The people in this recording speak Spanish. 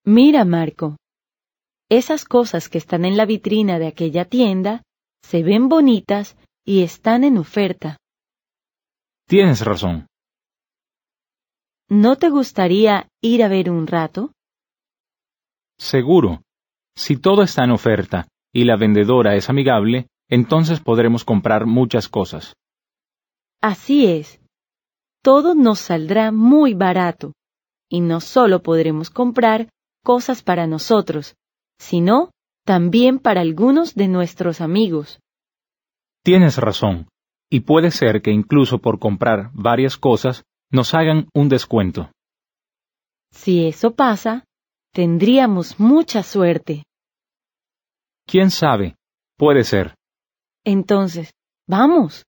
Mira, Marco, esas cosas que están en la vitrina de aquella tienda se ven bonitas y están en oferta. Tienes razón. ¿No te gustaría ir a ver un rato? Seguro. Si todo está en oferta y la vendedora es amigable, entonces podremos comprar muchas cosas. Así es. Todo nos saldrá muy barato, y no solo podremos comprar cosas para nosotros, sino también para algunos de nuestros amigos. Tienes razón. Y puede ser que incluso por comprar varias cosas nos hagan un descuento. Si eso pasa, tendríamos mucha suerte. ¿Quién sabe? Puede ser. Entonces, vamos.